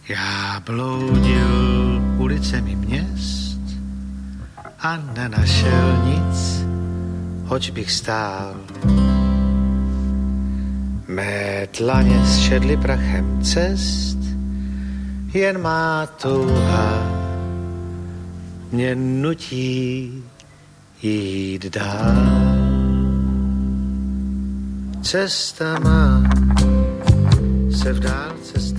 Já bloudil ulicemi měst a nenašel nic, oč bych stál. Mé dlaně zšedly prachem cest, jen má touha mě nutí jít dál. Cesta má se v dálce stát.